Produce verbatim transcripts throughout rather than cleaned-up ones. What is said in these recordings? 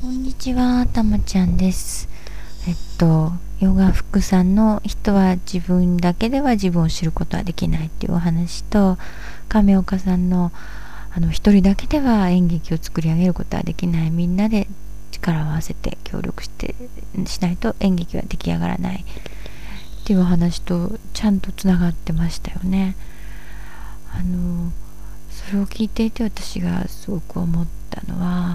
こんにちは、たまちゃんです。えっと、ヨガ福さんの人は自分だけでは自分を知ることはできないっていうお話と、亀岡さんのあの一人だけでは演劇を作り上げることはできない。みんなで力を合わせて協力してしないと演劇は出来上がらないっていうお話とちゃんとつながってましたよね。あの、それを聞いていて私がすごく思ったのは、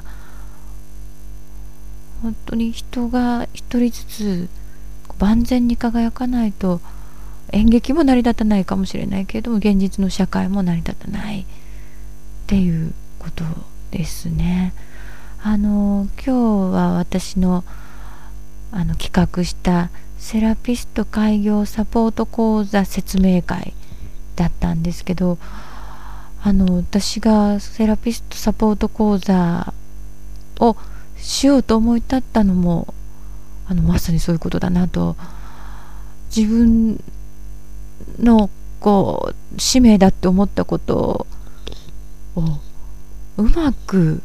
本当に人が一人ずつ万全に輝かないと演劇も成り立たないかもしれないけれども、現実の社会も成り立たないっていうことですね。あの今日は私のあの企画したセラピスト開業サポート講座説明会だったんですけど、あの私がセラピストサポート講座をしようと思い立ったのもあのまさにそういうことだなと。自分のこう使命だって思ったことをうまく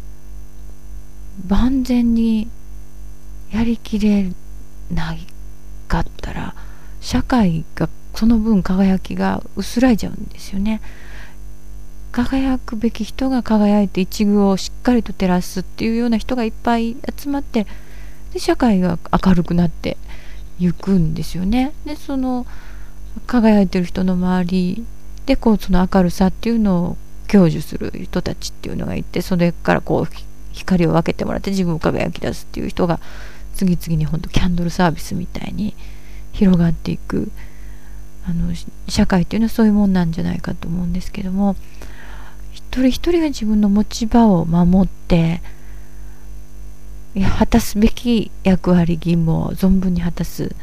万全にやりきれないかったら、社会がその分輝きが薄らいじゃうんですよね。輝くべき人が輝いて一遇をしっかりと照らすっていうような人がいっぱい集まって、で社会が明るくなっていくんですよね。でその輝いてる人の周りでこうその明るさっていうのを享受する人たちっていうのがいて、それからこう光を分けてもらって自分を輝き出すっていう人が次々に本当キャンドルサービスみたいに広がっていく、あの社会っていうのはそういうもんなんじゃないかと思うんですけども、一人一人が自分の持ち場を守って果たすべき役割義務を存分に果たす。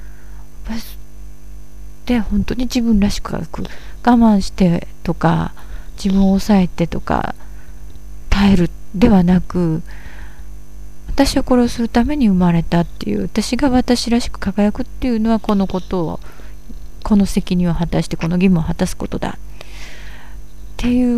で本当に自分らしく我慢してとか自分を抑えてとか耐えるではなく、私はこれをするために生まれたっていう、私が私らしく輝くっていうのはこのことを、この責任を果たしてこの義務を果たすことだっていう、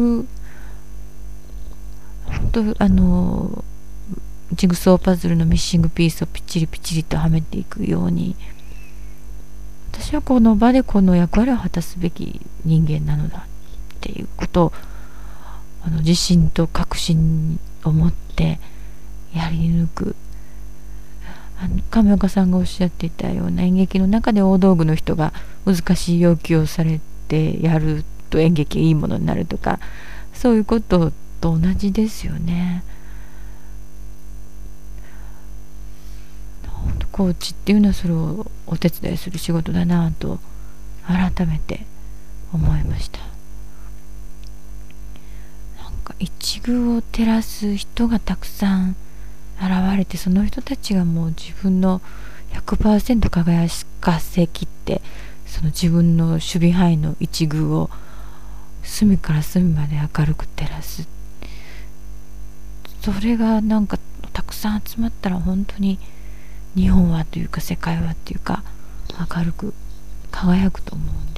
本当あのジグソーパズルのミッシングピースをピチリピチリとはめていくように、私はこの場でこの役割を果たすべき人間なのだっていうことをあの自信と確信を持ってやり抜く。あの亀岡さんがおっしゃっていたような、演劇の中で大道具の人が難しい要求をされてやると演劇がいいものになるとか、そういうことと同じですよね。コーチっていうのはそれをお手伝いする仕事だなと改めて思いました。なんか一遇を照らす人がたくさん現れて、その人たちがもう自分の ひゃくパーセント 輝かせきって、その自分の守備範囲の一遇を隅から隅まで明るく照らす。それがなんかたくさん集まったら本当に日本はというか世界はというか明るく輝くと思うん